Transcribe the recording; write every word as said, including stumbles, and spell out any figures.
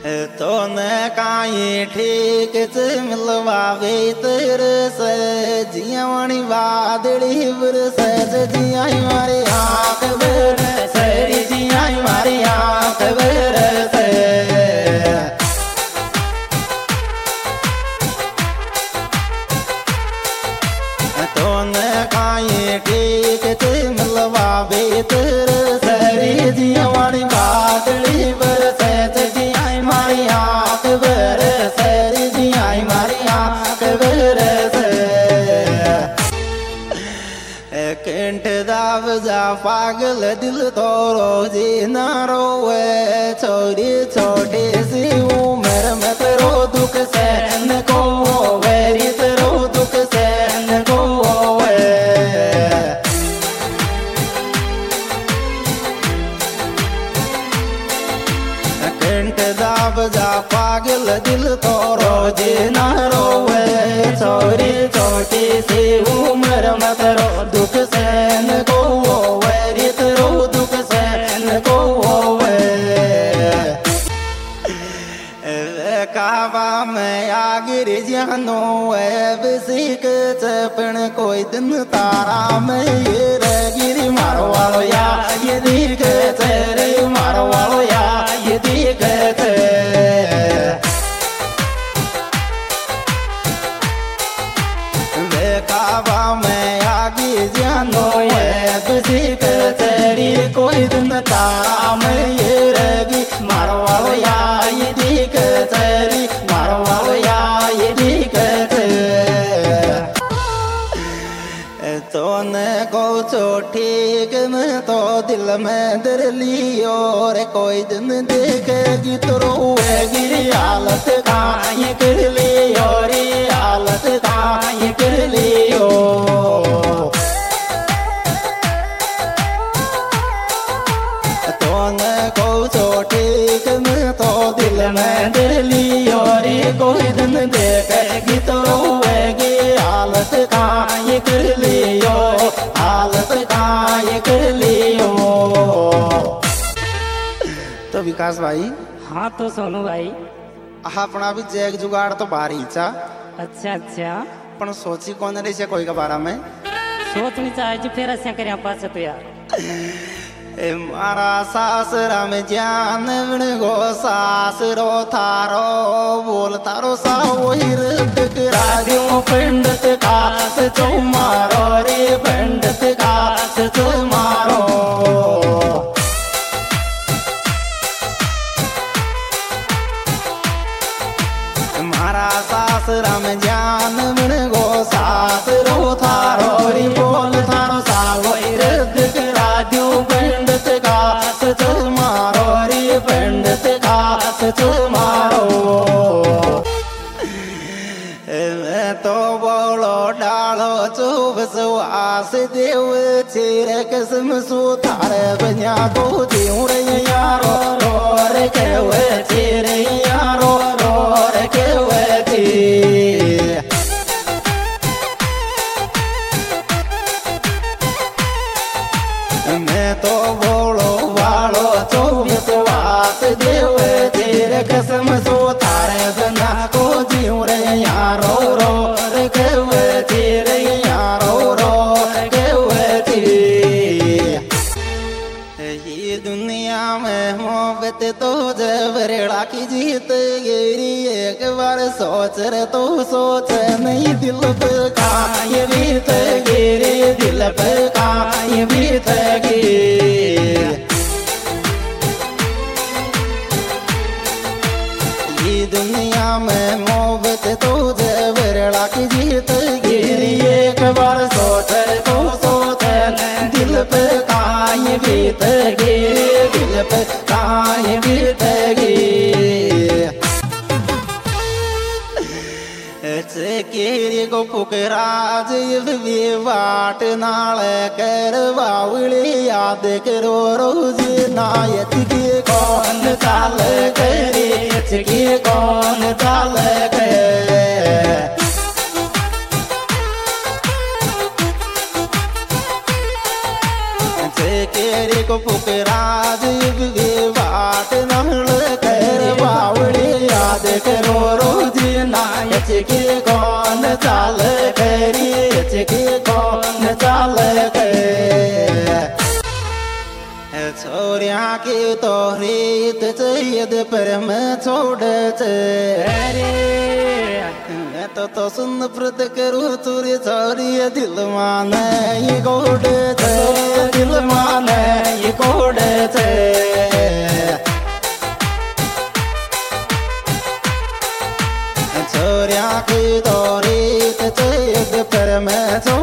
तो न काई ठीक च मिलवावे तेरे से जिया वाणी वादड़ी बरस जिया मारे आँख बरस जिया मारे आँख बरस तो न काई ठीक च मिलवावे तेरे से जिया वाणी वादड़ी बरस मारी आँख बरस जिया मारी आँख बरस कंठ दाव जा पागल दिल तोरो जी ना रोवे छोरी छोटी सी उम्र में तेरो दुख सहन को वेरी तेरो दुख सहन को कंठ दाब जा पागल दिल तोरो जी ना रोवे छोरी छोटी सी उम्र में तेरो दुख सहन को वेरी तेरो दुख सहन को काबा में आगिर जानो है बसीक चपन कोई दिन तारा में ये गिरी मारो वालो या ये दिख तेरे मारो वालो या ये दिख काबा में आगे जानो है बसीक तेरी कोई दिन तारा में ये रगी मारो वालो या ये दिख तेरी मारो वालो या ये दिख तो न को चो ठीक में तो दिल में दर लियो रे कोई दिन देखेगी तो रोएगी हालत का ये कर लियो रे हालत का ये कर लियो तो न को चो ठीक में तो दिल में दर लियो रे कोई दिन देखेगी तो रोएगी हालत का ये कर लियो हालत का ये कर लियो। तो विकास भाई। हाँ तो सोनू भाई अपना भी जैग जुगाड़ तो बारी चा। अच्छा अच्छा पण सोची कौन रही से कोई के बारे में सोचनी चाहे जो फिर ऐसा करे पास तो यार ए मारा सासरा में जान गो सासरो थारो बोल तारो सा वही रट राजो पंडित कास चो मारो रे पंडित कास चो मारो मारा सासरा में जान गो सासरो थारो रे बोल थारो सा वही रट राजो पंडित कास चो मारो रे पंडित कास चो मारो तो बोलो डालो चौबस वास देव चेर कसम सुथार बन्या को जीव रे यारो रो रे केवे चेर यारो रो रे केवे ची मैं तो बोलो वालो चौबीस वास देव चेर कसम सुथार बन्या को जीव रे यारो रो रे केवे चेर यारो रो रे केवे ची ये दुनिया में मोहब्बत तो जबरेड़ा की जीत गिरी एक बार सोच रे तो सोच नहीं दिल पे का ये बीत गिरी दिल पे का ये बीत गिरी ये दुनिया में मोहब्बत तो जबरेड़ा की जीत गिरी एक बार सोच रे तो सोच दिल पे का ये बीत गिरी दिल पे का ये बीत गिरी केरी को पुकराज ये वाट नाल कर बावली याद करो रोज नायत के कौन चाल करे के कौन चाल करे केरी को पुकराज ये वाट नाल कर बावली चिकी कौन चाल करी चिकी कौन चाल छोरिया की तो रीत चाहिए परम छोड़ अरे मैं तो तो सुन प्रत करूँ तुरी छोरी दिल माने ये गोड़ दिल माने ये गोड़ छोरिया की तो रीत चाहिए परम छोड़